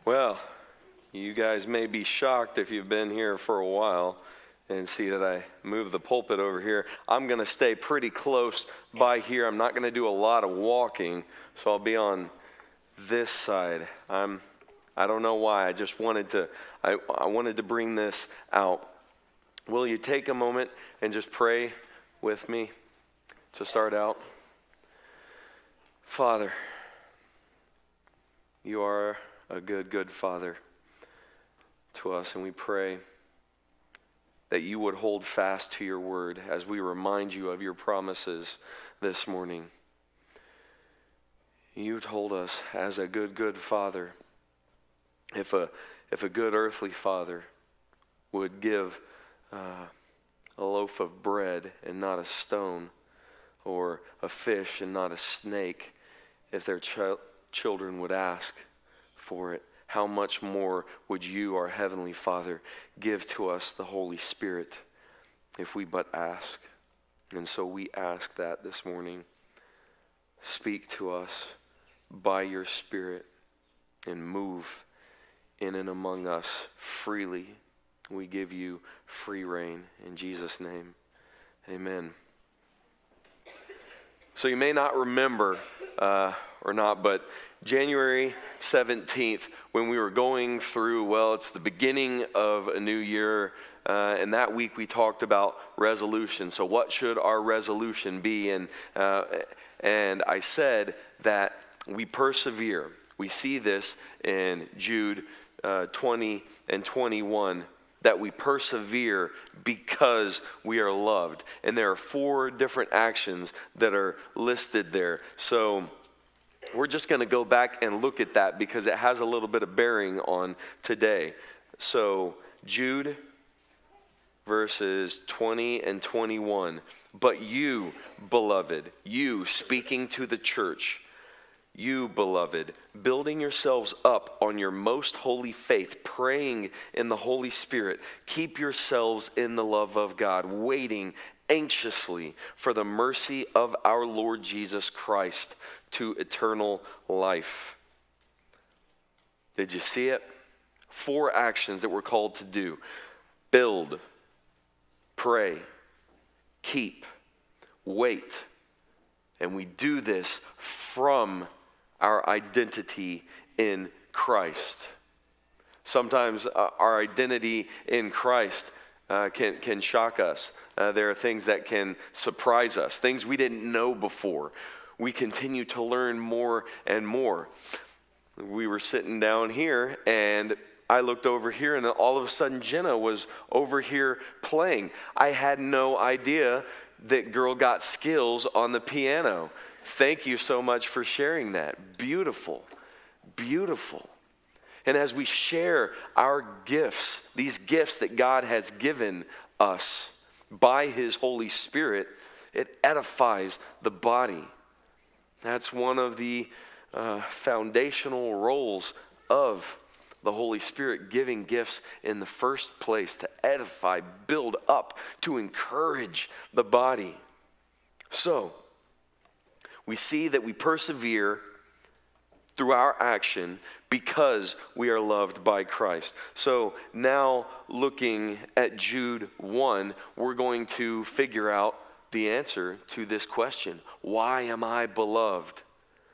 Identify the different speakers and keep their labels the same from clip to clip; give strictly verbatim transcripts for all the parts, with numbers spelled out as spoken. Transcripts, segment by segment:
Speaker 1: Well, you guys may be shocked if you've been here for a while and see that I moved the pulpit over here. I'm going to stay pretty close by here. I'm not going to do a lot of walking, so I'll be on this side. I'm, I don't know why. I just wanted to, I, I wanted to bring this out. Will you take a moment and just pray with me to start out? Father, you are a good, good Father to us, and we pray that you would hold fast to your word as we remind you of your promises this morning. You told us as a good, good Father, if a, if a good earthly father would give uh, a loaf of bread and not a stone, or a fish and not a snake, if their ch- children would ask for it, how much more would you, our Heavenly Father, give to us the Holy Spirit if we but ask? And so we ask that this morning. Speak to us by your Spirit and move in and among us freely. We give you free reign in Jesus' name. Amen. So you may not remember uh, or not, but January seventeenth, when we were going through, well, it's the beginning of a new year, uh, and that week we talked about resolution. So what should our resolution be? And uh, and I said that we persevere. We see this in Jude uh, twenty and twenty-one. That we persevere because we are loved. And there are four different actions that are listed there. So we're just going to go back and look at that because it has a little bit of bearing on today. So Jude verses twenty and twenty-one. But you, beloved, you speaking to the church, you, beloved, building yourselves up on your most holy faith, praying in the Holy Spirit, keep yourselves in the love of God, waiting anxiously for the mercy of our Lord Jesus Christ to eternal life. Did you see it? Four actions that we're called to do. Build, pray, keep, wait. And we do this from our identity in Christ. Sometimes uh, our identity in Christ uh, can, can shock us. Uh, there are things that can surprise us, things we didn't know before. We continue to learn more and more. We were sitting down here, and I looked over here, and all of a sudden Jenna was over here playing. I had no idea that girl got skills on the piano. Thank you so much for sharing that. Beautiful, beautiful. And as we share our gifts, these gifts that God has given us by His Holy Spirit, it edifies the body. That's one of the uh, foundational roles of the Holy Spirit, giving gifts in the first place to edify, build up, to encourage the body. So, we see that we persevere through our action because we are loved by Christ. So now looking at Jude one, we're going to figure out the answer to this question. Why am I beloved?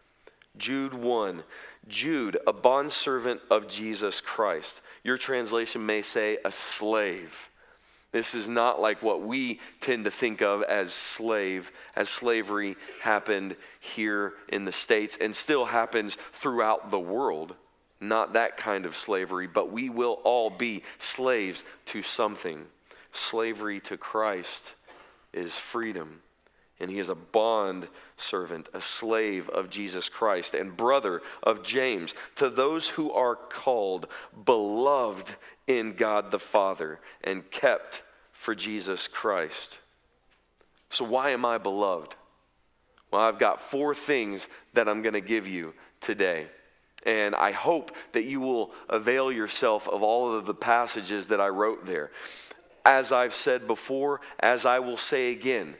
Speaker 1: Jude one. Jude, a bondservant of Jesus Christ. Your translation may say a slave. This is not like what we tend to think of as slave, as slavery happened here in the States and still happens throughout the world. Not that kind of slavery, but we will all be slaves to something. Slavery to Christ is freedom. And he is a bond servant, a slave of Jesus Christ, and brother of James, to those who are called, beloved in God the Father, and kept for Jesus Christ. So why am I beloved? Well, I've got four things that I'm going to give you today. And I hope that you will avail yourself of all of the passages that I wrote there. As I've said before, as I will say again,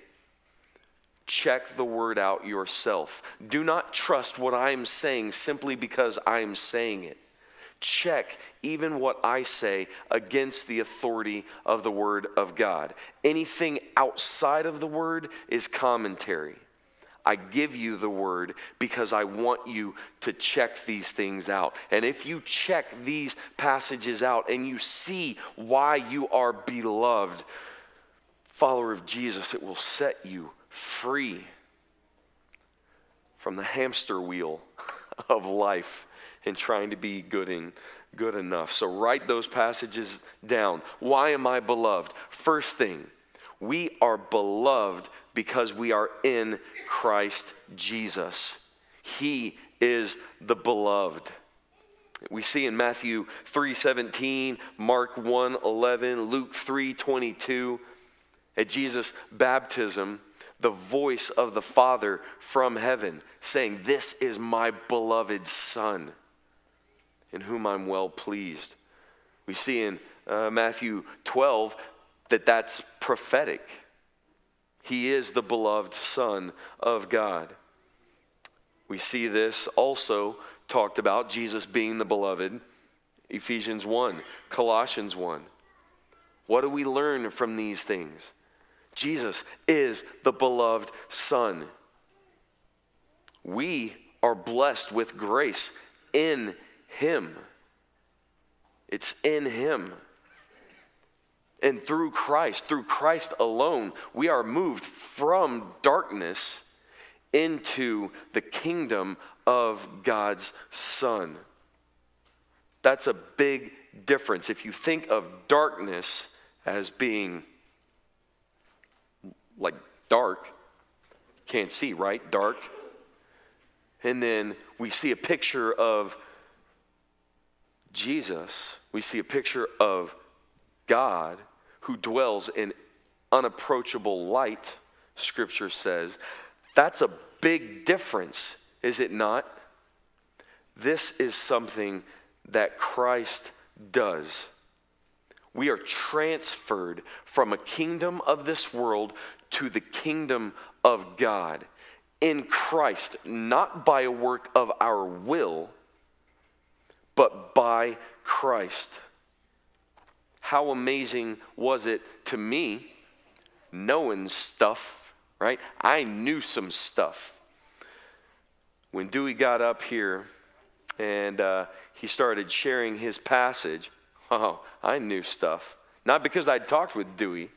Speaker 1: check the word out yourself. Do not trust what I am saying simply because I am saying it. check even what I say against the authority of the Word of God. Anything outside of the Word is commentary. I give you the Word because I want you to check these things out. And if you check these passages out and you see why you are beloved, follower of Jesus, it will set you free from the hamster wheel of life and trying to be good and good enough. So write those passages down. Why am I beloved? First thing, we are beloved because we are in Christ Jesus. He is the beloved. We see in Matthew three seventeen, Mark one eleven, Luke three twenty-two, at Jesus' baptism, the voice of the Father from heaven saying, "This is my beloved Son, in whom I'm well pleased." We see in uh, Matthew twelve that that's prophetic. He is the beloved Son of God. We see this also talked about, Jesus being the beloved, Ephesians one, Colossians one. What do we learn from these things? Jesus is the beloved Son. We are blessed with grace in Him. It's in Him. And through Christ, through Christ alone, we are moved from darkness into the kingdom of God's Son. That's a big difference. If you think of darkness as being like dark, can't see, right? Dark. And then we see a picture of Jesus. We see a picture of God who dwells in unapproachable light, Scripture says. That's a big difference, is it not? This is something that Christ does. We are transferred from a kingdom of this world to the kingdom of God in Christ, not by a work of our will, but by Christ. How amazing was it to me knowing stuff, right? I knew some stuff. When Dewey got up here and uh, he started sharing his passage, oh, I knew stuff. Not because I'd talked with Dewey,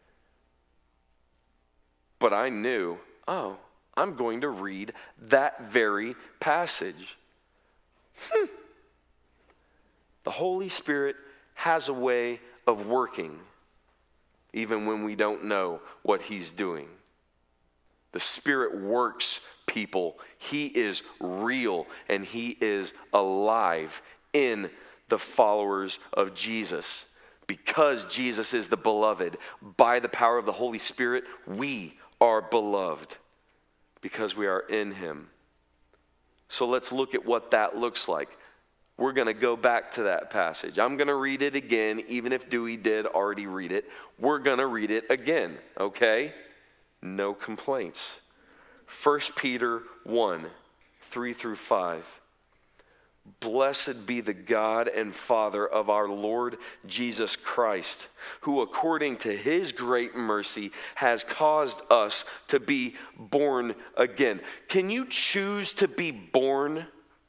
Speaker 1: but I knew, oh, I'm going to read that very passage. Hmm. The Holy Spirit has a way of working even when we don't know what He's doing. The Spirit works, people. He is real and He is alive in the followers of Jesus. Because Jesus is the beloved, by the power of the Holy Spirit, we are beloved because we are in Him. So let's look at what that looks like. We're going to go back to that passage. I'm going to read it again, even if Dewey did already read it. We're going to read it again, okay? No complaints. First Peter one, three through five. Blessed be the God and Father of our Lord Jesus Christ, who according to His great mercy has caused us to be born again. Can you choose to be born?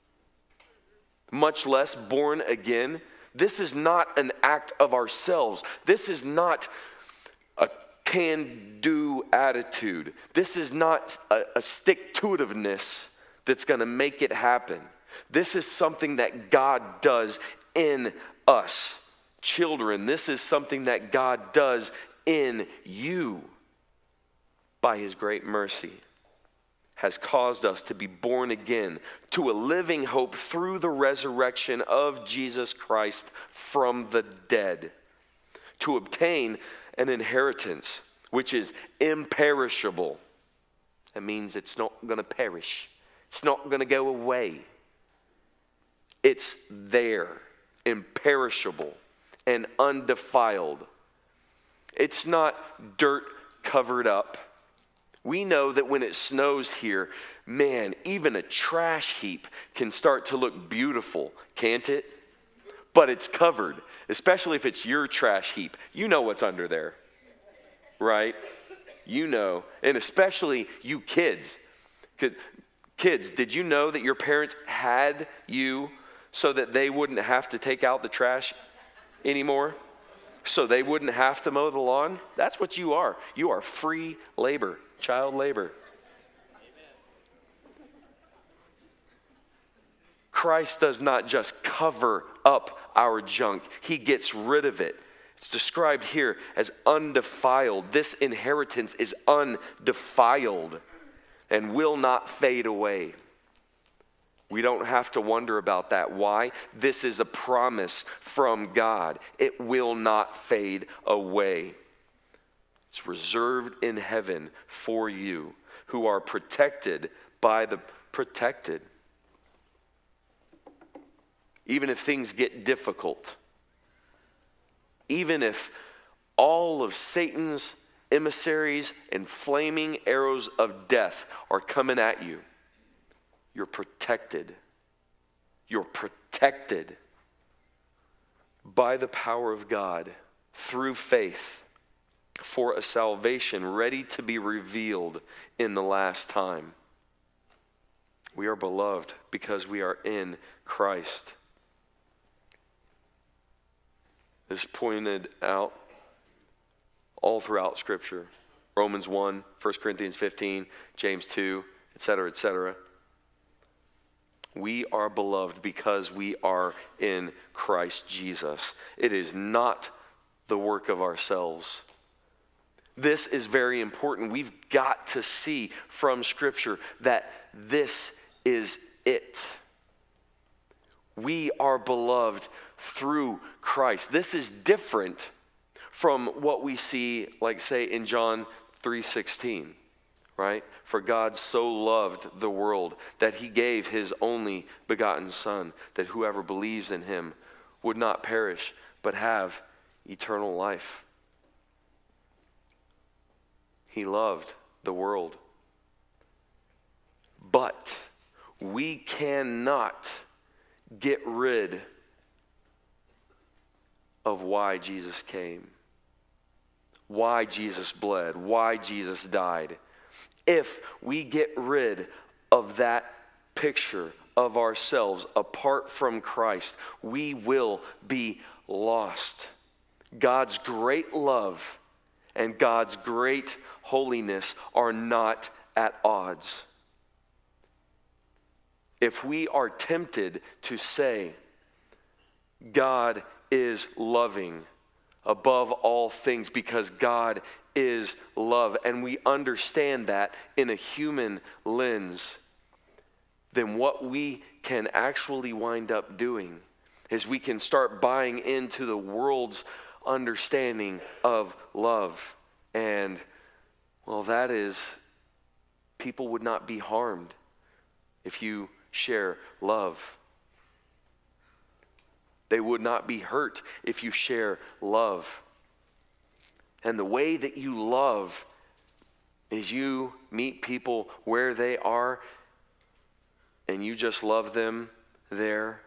Speaker 1: Much less born again. This is not an act of ourselves. This is not a can-do attitude. This is not a, a stick-to-itiveness that's going to make it happen. This is something that God does in us. Children, this is something that God does in you by His great mercy. Has caused us to be born again to a living hope through the resurrection of Jesus Christ from the dead, to obtain an inheritance which is imperishable. That means it's not going to perish. It's not going to go away. It's there, imperishable and undefiled. It's not dirt covered up. We know that when it snows here, man, even a trash heap can start to look beautiful, can't it? but it's covered, especially if it's your trash heap. You know what's under there, right? You know, and especially you kids. Kids, did you know that your parents had you so that they wouldn't have to take out the trash anymore? So they wouldn't have to mow the lawn? That's what you are. You are free labor, child labor. Christ does not just cover up our junk. He gets rid of it. It's described here as undefiled. This inheritance is undefiled and will not fade away. We don't have to wonder about that. Why? This is a promise from God. It will not fade away. It's reserved in heaven for you who are protected by the protected. Even if things get difficult, even if all of Satan's emissaries and flaming arrows of death are coming at you, you're protected. You're protected by the power of God through faith for a salvation ready to be revealed in the last time. We are beloved because we are in Christ. This is pointed out all throughout Scripture. Romans one, First Corinthians fifteen, James two, et cetera, et cetera. We are beloved because we are in Christ Jesus. It is not the work of ourselves. This is very important. We've got to see from Scripture that this is it. We are beloved through Christ. This is different from what we see, like say in John three sixteen, right? For God so loved the world that he gave his only begotten Son, that whoever believes in him would not perish, but have eternal life. He loved the world. But we cannot get rid of why Jesus came, why Jesus bled, why Jesus died. If we get rid of that picture of ourselves apart from Christ, we will be lost. God's great love and God's great holiness are not at odds. If we are tempted to say, God is loving above all things because God is love, and we understand that in a human lens, then what we can actually wind up doing is we can start buying into the world's understanding of love. And, well, that is, people would not be harmed if you share love. They would not be hurt if you share love. And the way that you love is you meet people where they are and you just love them there.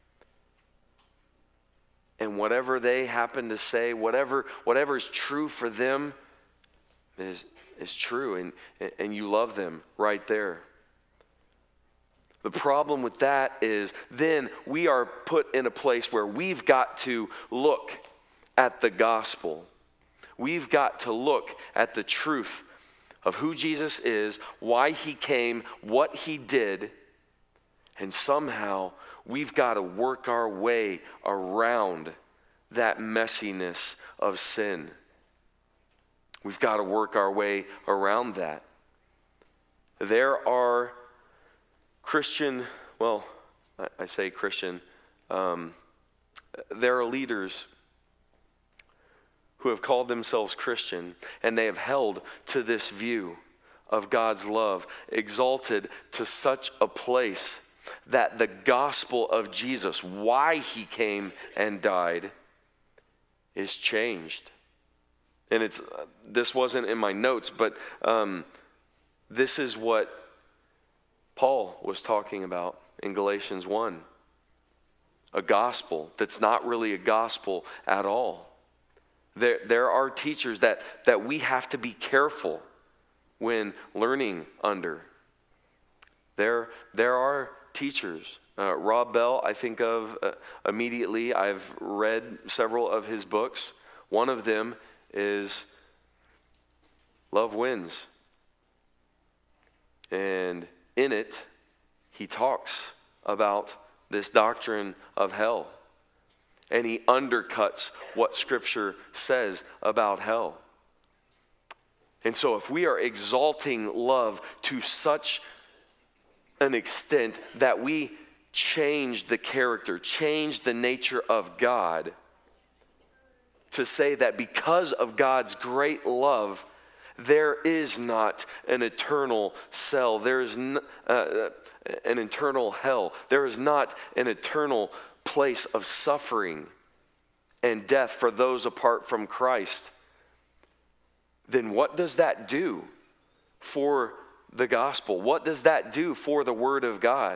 Speaker 1: And whatever they happen to say, whatever whatever is true for them is, is true, and, and you love them right there. The problem with that is then we are put in a place where we've got to look at the gospel. We've got to look at the truth of who Jesus is, why he came, what he did, and somehow we've got to work our way around that messiness of sin. We've got to work our way around that. There are Christian, well, I, I say Christian, um, there are leaders who have called themselves Christian, and they have held to this view of God's love, exalted to such a place that the gospel of Jesus, why he came and died, is changed. And it's this wasn't in my notes, but um, this is what Paul was talking about in Galatians one. a gospel that's not really a gospel at all. There, there are teachers that, that we have to be careful when learning under. There, there are teachers. Uh, Rob Bell, I think of uh, immediately. I've read several of his books. One of them is Love Wins. And in it, he talks about this doctrine of hell. And he undercuts what Scripture says about hell. And so if we are exalting love to such an extent that we change the character, change the nature of God, to say that because of God's great love, there is not an eternal cell, there is n- uh, an eternal hell, there is not an eternal place of suffering and death for those apart from Christ, then what does that do for the gospel? What does that do for the Word of God?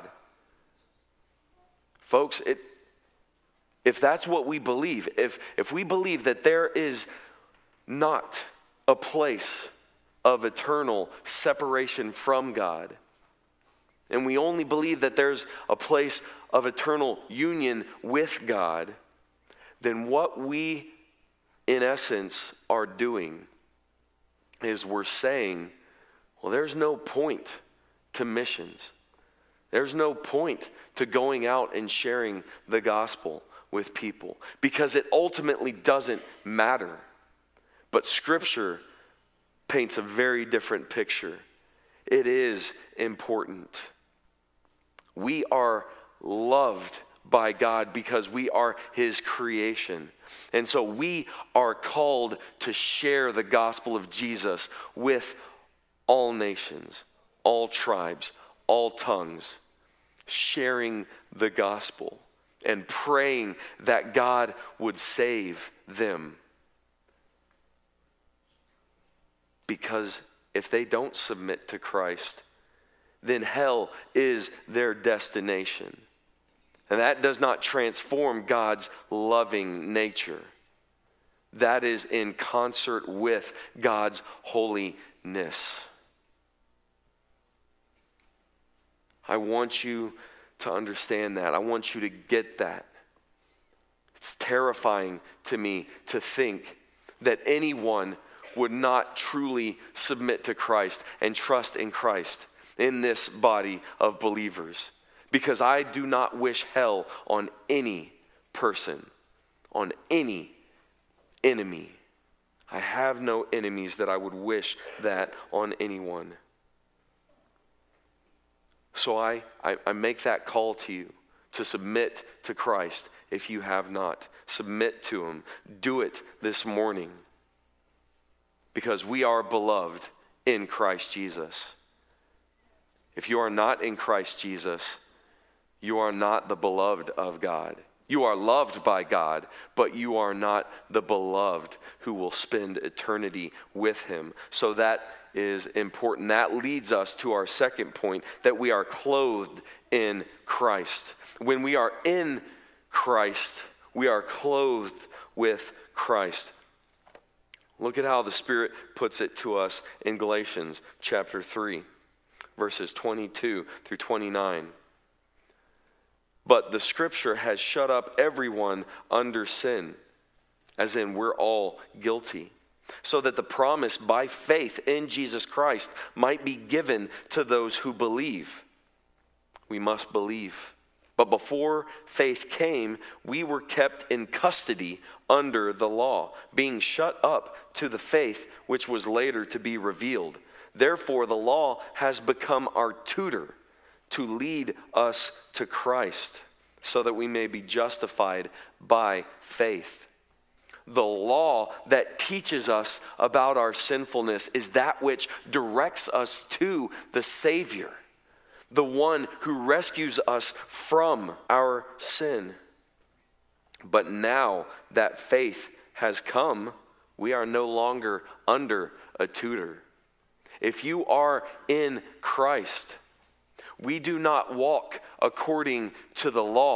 Speaker 1: Folks, it, if that's what we believe, if, if we believe that there is not a place of eternal separation from God, and we only believe that there's a place of eternal union with God, then what we, in essence, are doing is we're saying, well, there's no point to missions. There's no point to going out and sharing the gospel with people because it ultimately doesn't matter. But Scripture paints a very different picture. It is important. We are loved by God because we are His creation. And so we are called to share the gospel of Jesus with all nations, all tribes, all tongues, sharing the gospel and praying that God would save them. Because if they don't submit to Christ, then hell is their destination. And that does not transform God's loving nature. That is in concert with God's holiness. I want you to understand that. I want you to get that. It's terrifying to me to think that anyone would not truly submit to Christ and trust in Christ in this body of believers. Because I do not wish hell on any person, on any enemy. I have no enemies that I would wish that on anyone. So I, I, I make that call to you to submit to Christ if you have not. Submit to Him. Do it this morning. Because we are beloved in Christ Jesus. If you are not in Christ Jesus, you are not the beloved of God. You are loved by God, but you are not the beloved who will spend eternity with Him. So that is important. That leads us to our second point, that we are clothed in Christ. When we are in Christ, we are clothed with Christ. Look at how the Spirit puts it to us in Galatians chapter three, verses twenty-two through twenty-nine. But the Scripture has shut up everyone under sin, as in we're all guilty, so that the promise by faith in Jesus Christ might be given to those who believe. We must believe. But before faith came, we were kept in custody under the law, being shut up to the faith which was later to be revealed. Therefore, the law has become our tutor to lead us to Christ, so that we may be justified by faith. The law that teaches us about our sinfulness is that which directs us to the Savior, the one who rescues us from our sin. But now that faith has come, we are no longer under a tutor. If you are in Christ, we do not walk according to the law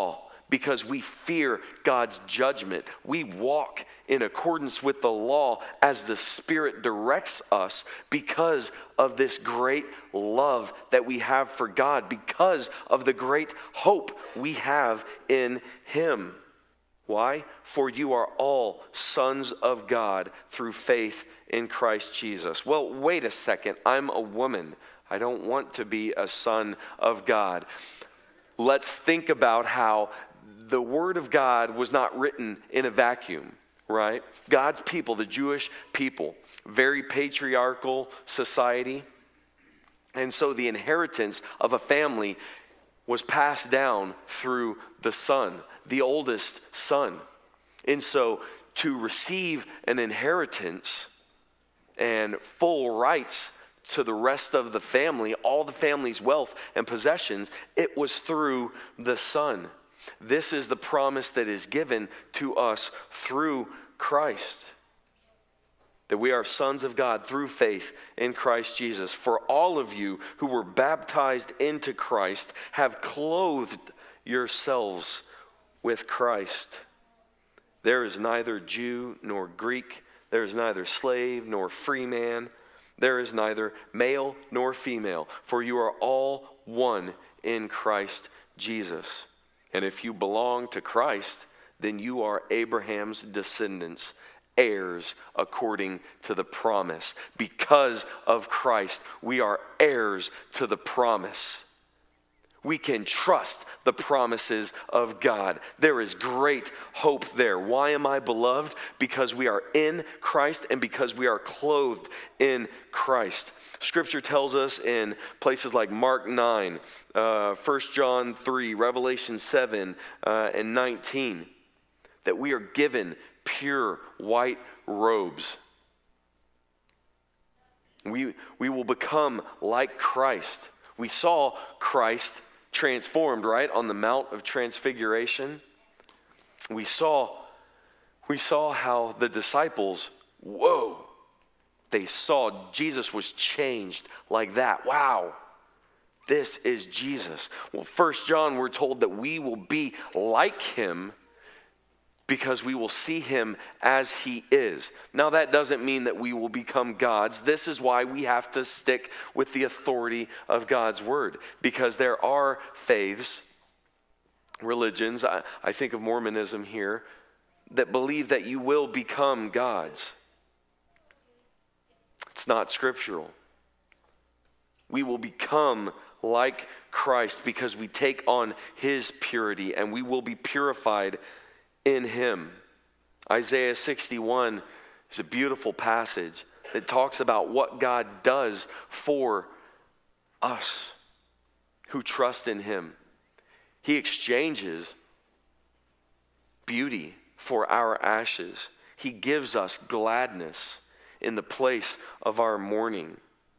Speaker 1: because we fear God's judgment. We walk in accordance with the law as the Spirit directs us because of this great love that we have for God, because of the great hope we have in Him. Why? For you are all sons of God through faith in Christ Jesus. Well, wait a second. I'm a woman. I don't want to be a son of God. Let's think about how the Word of God was not written in a vacuum, right? God's people, the Jewish people, very patriarchal society. And so the inheritance of a family was passed down through the son, the oldest son. And so to receive an inheritance and full rights to the rest of the family, all the family's wealth and possessions, it was through the son. This is the promise that is given to us through Christ, that we are sons of God through faith in Christ Jesus. For all of you who were baptized into Christ have clothed yourselves with Christ. There is neither Jew nor Greek. There is neither slave nor free man. There is neither male nor female. For you are all one in Christ Jesus. And if you belong to Christ, then you are Abraham's descendants, heirs according to the promise. Because of Christ, we are heirs to the promise. We can trust the promises of God. There is great hope there. Why am I beloved? Because we are in Christ and because we are clothed in Christ. Scripture tells us in places like Mark nine, uh, First John three, Revelation seven, uh, and nineteen, that we are given pure white robes. We, we will become like Christ. We saw Christ transformed, right, on the Mount of Transfiguration. We saw, we saw how the disciples, whoa, they saw Jesus was changed like that. Wow, this is Jesus. Well, First John, we're told that we will be like him because we will see him as he is. Now, that doesn't mean that we will become gods. This is why we have to stick with the authority of God's word, because there are faiths, religions, I, I think of Mormonism here, that believe that you will become gods. It's not scriptural. We will become like Christ because we take on his purity, and we will be purified in him. Isaiah sixty-one is a beautiful passage that talks about what God does for us who trust in him. He exchanges beauty for our ashes. He gives us gladness in the place of our mourning.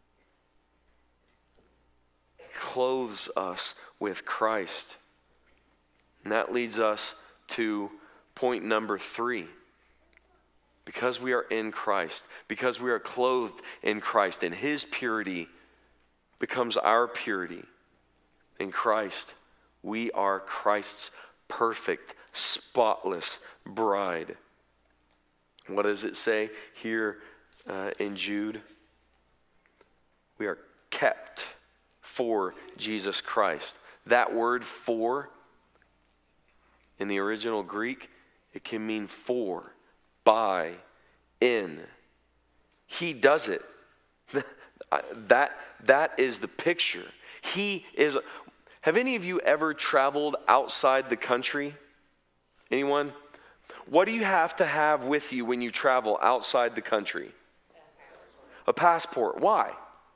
Speaker 1: He clothes us with Christ. And that leads us to point number three. Because we are in Christ, because we are clothed in Christ, and his purity becomes our purity. In Christ, we are Christ's perfect, spotless bride. What does it say here uh, in Jude? We are kept for Jesus Christ. That word for, in the original Greek, it can mean for, by, in. He does it. that, that is the picture. He is. Have any of you ever traveled outside the country? Anyone? What do you have to have with you when you travel outside the country? A passport. Why?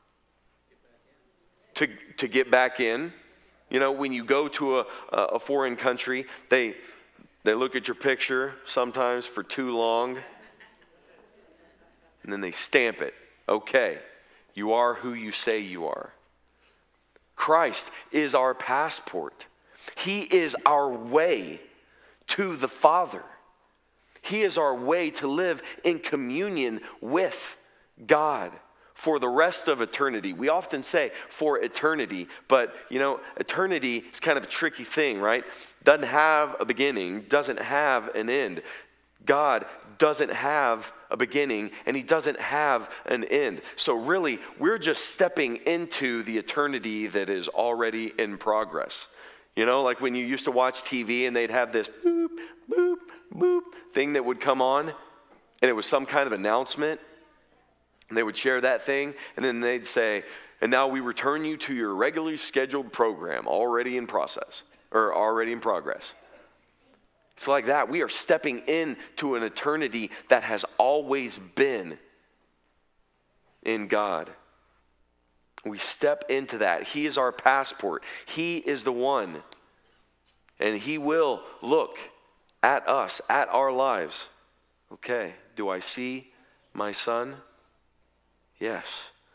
Speaker 1: To, to get back in. You know, when you go to a, a foreign country, they they look at your picture sometimes for too long, and then they stamp it. Okay, you are who you say you are. Christ is our passport. He is our way to the Father. He is our way to live in communion with God. for the rest of eternity. We often say for eternity, but you know, eternity is kind of a tricky thing, right? Doesn't have a beginning, doesn't have an end. God doesn't have a beginning and he doesn't have an end. So really, we're just stepping into the eternity that is already in progress. You know, like when you used to watch T V and they'd have this boop, boop, boop thing that would come on, and it was some kind of announcement. And they would share that thing, and then they'd say, and now we return you to your regularly scheduled program, already in process, or already in progress. It's like that. We are stepping into an eternity that has always been in God. We step into that. He is our passport. He is the one. And he will look at us, at our lives. Okay, do I see my son? Yes.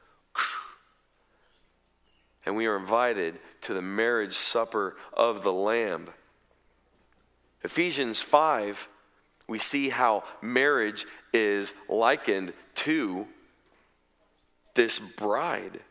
Speaker 1: And we are invited to the marriage supper of the Lamb. Ephesians five, we see how marriage is likened to this bride.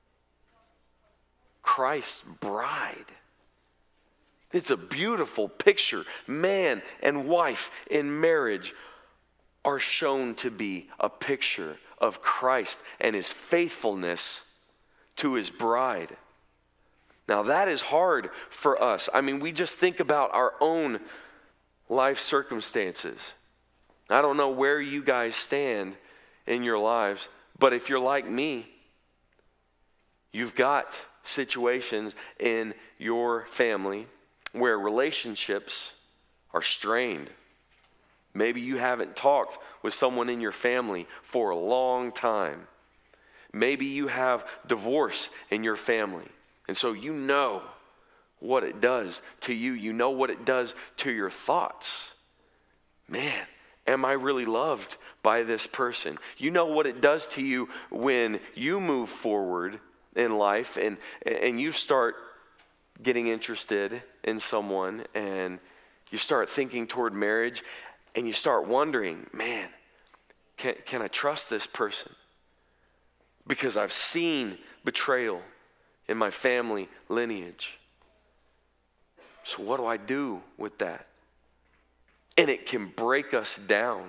Speaker 1: Christ's bride. It's a beautiful picture. Man and wife in marriage are shown to be a picture of Christ and his faithfulness to his bride. Now that is hard for us. I mean, we just think about our own life circumstances. I don't know where you guys stand in your lives, but if you're like me, you've got situations in your family where relationships are strained. Maybe you haven't talked with someone in your family for a long time. Maybe you have divorce in your family. And so you know what it does to you. You know what it does to your thoughts. Man, am I really loved by this person? You know what it does to you when you move forward in life and, and you start getting interested in someone and you start thinking toward marriage. And you start wondering, man, can, can I trust this person? Because I've seen betrayal in my family lineage. So what do I do with that? And it can break us down.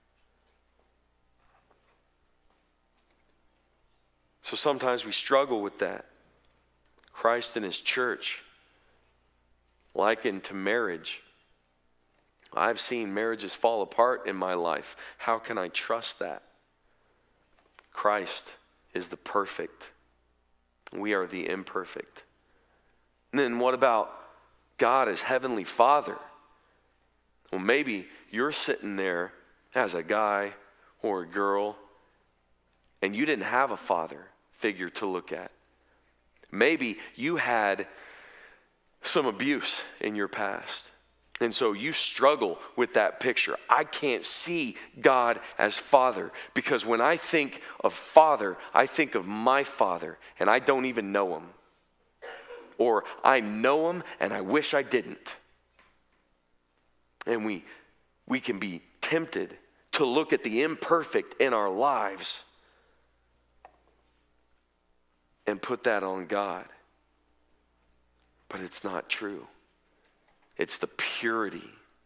Speaker 1: So sometimes we struggle with that. Christ and his church, likened to marriage. I've seen marriages fall apart in my life. How can I trust that? Christ is the perfect. We are the imperfect. And then what about God as Heavenly Father? Well, maybe you're sitting there as a guy or a girl and you didn't have a father figure to look at. Maybe you had some abuse in your past. And so you struggle with that picture. I can't see God as Father because when I think of Father, I think of my father and I don't even know him. Or I know him and I wish I didn't. And we, we can be tempted to look at the imperfect in our lives and put that on God. But it's not true. It's the purity,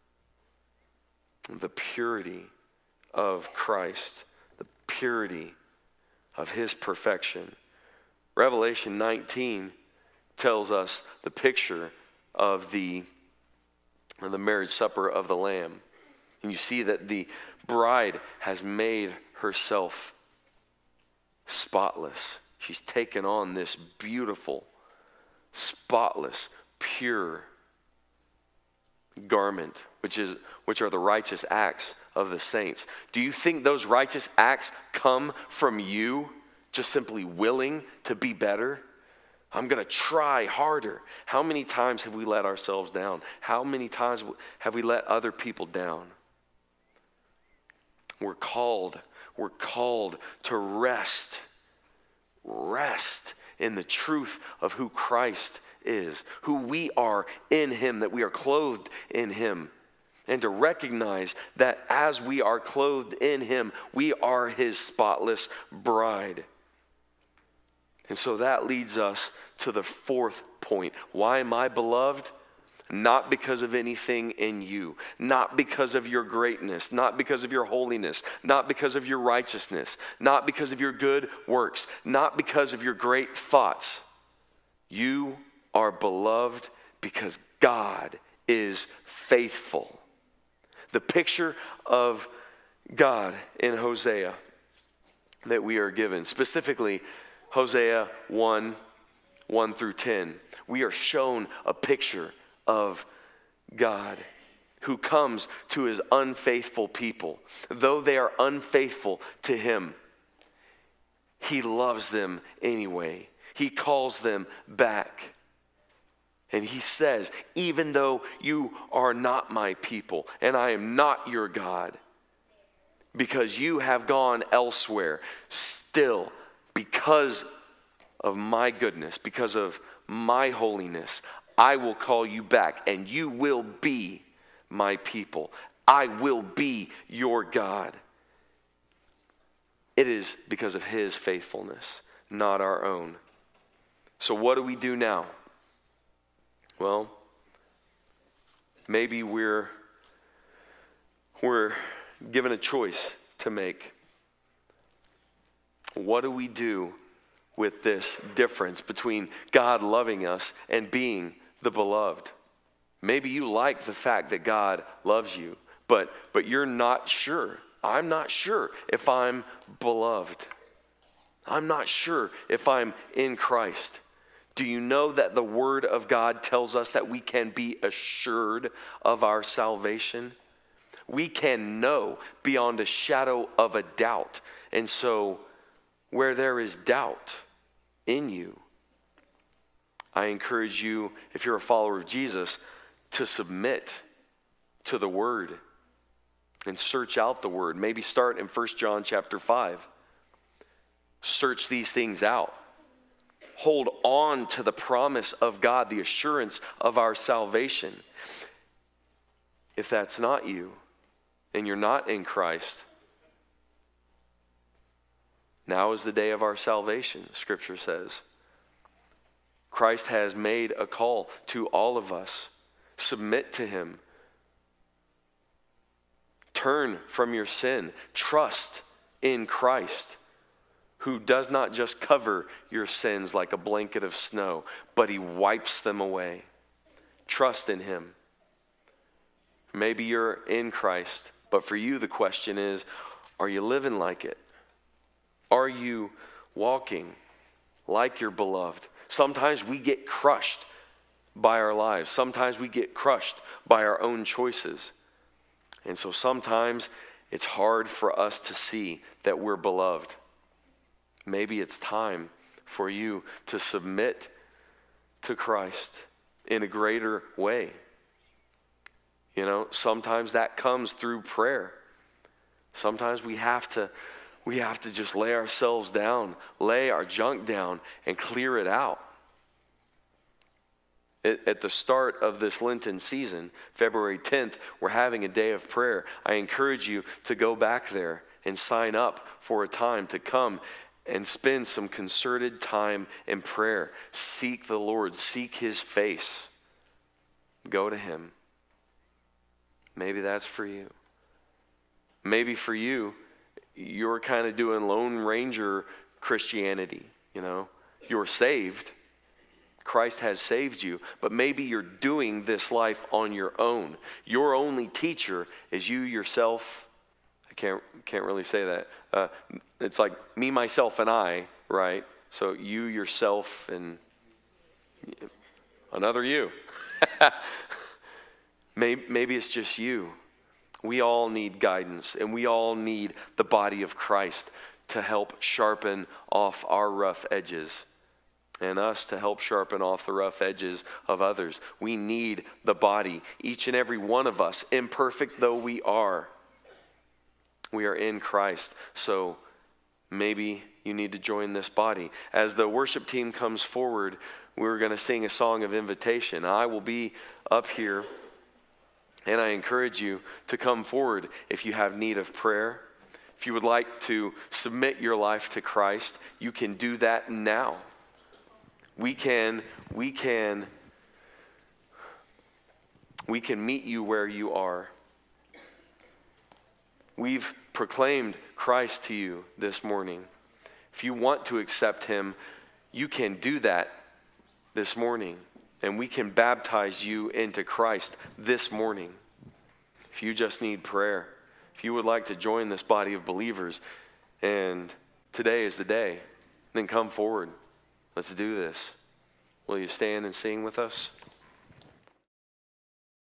Speaker 1: the purity of Christ, the purity of his perfection. Revelation nineteen tells us the picture of the, of the marriage supper of the Lamb. And you see that the bride has made herself spotless. She's taken on this beautiful, spotless, pure garment, which is which are the righteous acts of the saints. Do you think those righteous acts come from you just simply willing to be better? I'm going to try harder. How many times have we let ourselves down? How many times have we let other people down? We're called, we're called to rest, rest in the truth of who Christ is, who we are in him, that we are clothed in him, and to recognize that as we are clothed in him, we are his spotless bride. And so that leads us to the fourth point. Why am I beloved? Not because of anything in you, not because of your greatness, not because of your holiness, not because of your righteousness, not because of your good works, not because of your great thoughts. You are beloved because God is faithful. The picture of God in Hosea that we are given, specifically Hosea one, one through ten, we are shown a picture of God who comes to his unfaithful people. Though they are unfaithful to him, he loves them anyway. He calls them back. And he says, even though you are not my people and I am not your God, because you have gone elsewhere, still, because of my goodness, because of my holiness, I will call you back and you will be my people. I will be your God. It is because of his faithfulness, not our own. So what do we do now? Well, maybe we're we're given a choice to make. What do we do with this difference between God loving us and being the beloved? Maybe you like the fact that God loves you, but but you're not sure. I'm not sure if I'm beloved. I'm not sure if I'm in Christ. Do you know that the Word of God tells us that we can be assured of our salvation? We can know beyond a shadow of a doubt. And so, where there is doubt in you, I encourage you, if you're a follower of Jesus, to submit to the Word and search out the Word. Maybe start in First John chapter five. Search these things out. Hold on to the promise of God, the assurance of our salvation. If that's not you, and you're not in Christ, now is the day of our salvation, Scripture says. Christ has made a call to all of us. Submit to him. Turn from your sin. Trust in Christ, who does not just cover your sins like a blanket of snow, but he wipes them away. Trust in him. Maybe you're in Christ, but for you the question is, are you living like it? Are you walking like you're beloved? Sometimes we get crushed by our lives. Sometimes we get crushed by our own choices. And so sometimes it's hard for us to see that we're beloved. Maybe it's time for you to submit to Christ in a greater way. You know, sometimes that comes through prayer. Sometimes we have to we have to just lay ourselves down, lay our junk down, and clear it out. At the start of this Lenten season, February tenth, we're having a day of prayer. I encourage you to go back there and sign up for a time to come and spend some concerted time in prayer. Seek the Lord. Seek his face. Go to him. Maybe that's for you. Maybe for you, you're kind of doing Lone Ranger Christianity, you know. You're saved. Christ has saved you, but maybe you're doing this life on your own. Your only teacher is you yourself. I can't can't really say that. Uh, it's like me, myself, and I, right? So you, yourself, and another you. maybe, maybe it's just you. We all need guidance, and we all need the body of Christ to help sharpen off our rough edges, and us to help sharpen off the rough edges of others. We need the body, each and every one of us, imperfect though we are. We are in Christ, so maybe you need to join this body. As the worship team comes forward, we're going to sing a song of invitation. I will be up here, and I encourage you to come forward if you have need of prayer. If you would like to submit your life to Christ, you can do that now. We can, we can, we can meet you where you are. We've proclaimed Christ to you this morning. If you want to accept him, you can do that this morning. And we can baptize you into Christ this morning. If you just need prayer, if you would like to join this body of believers, and today is the day, then come forward. Let's do this. Will you stand and sing with us?